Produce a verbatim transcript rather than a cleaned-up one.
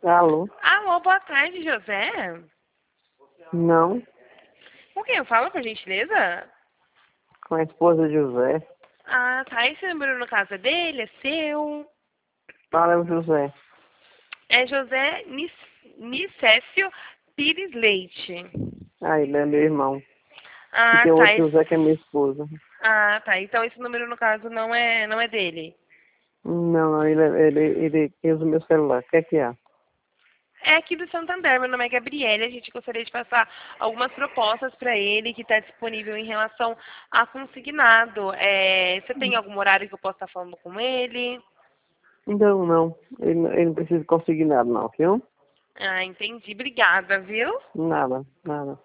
Alô? Alô, boa tarde, José. Não, Com quem eu falo, por gentileza? com a esposa de José. Ah, tá. Esse número no caso é dele, é seu? Fala, é o José. É José Nis Nicésio Pires Leite. Ah, ele é meu irmão. E Ah, tem tá. outro Esse... José que é minha esposa. Ah, tá. Então esse número no caso não é, não é dele. Não, não, ele, é- ele, ele usa o meu celular. O que é que há? É aqui do Santander, meu nome é Gabriele, a gente gostaria de passar algumas propostas para ele que está disponível em relação a consignado. É, você tem algum horário que eu possa estar falando com ele? Não, não. Ele, não- ele não precisa conseguir nada, não, viu? Ah, entendi. Obrigada, viu? Nada, nada.